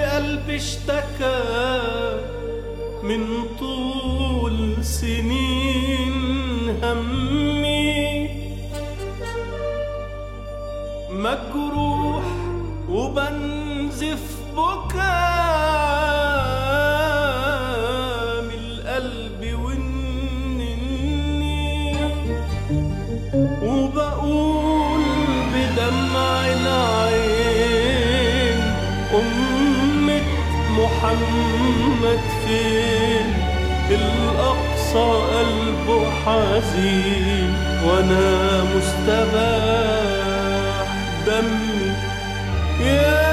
قلبي اشتكى من طول سنين همي، مجروح وبنزف بكاء من القلب والنني، وبقول بدمع العين أمة محمد فين؟ الأقصى قلبه حزين وأنا مستباح دمي يا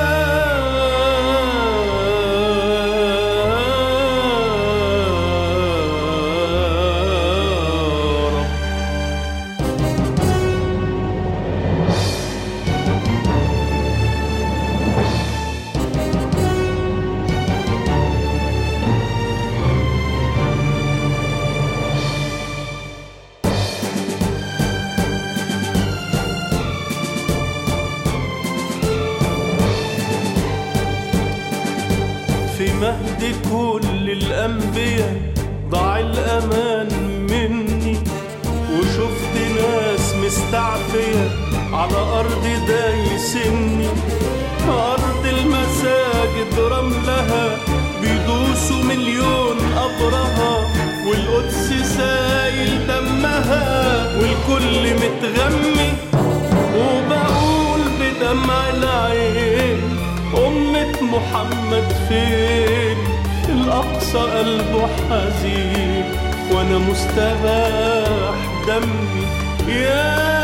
في مهد كل الأنبياء ضاع الأمان مني، وشفت ناس مستعفية على أرض دايسني، أرض المساجد رملها بيدوسوا مليون قبرها، والقدس سايل دمها والكل متغمي، وبقول بدمع العين أمة محمد فين؟ الأقصى قلبه حزين وأنا مستباح دمي يا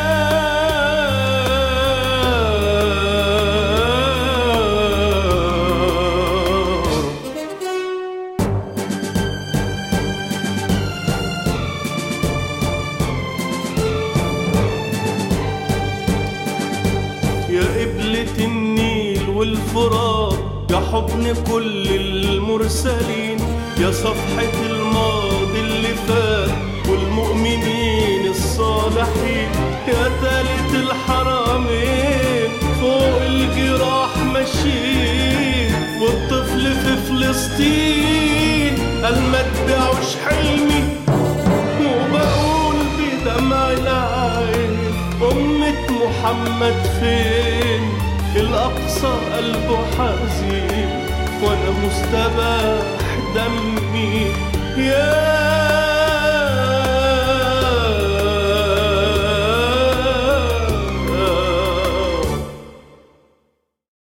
قبلة النيل والفرات، يا حضن كل المرسلين، يا صفحة الماضي اللي فات والمؤمنين الصالحين، يا ثالث الحرمين فوق الجراح ماشيين، والطفل في فلسطين قال ما اتبعوش حلمي، وبقول بدمع العين أمة محمد فين؟ الأقصى قلبه حزين وأنا مستباح دمي يا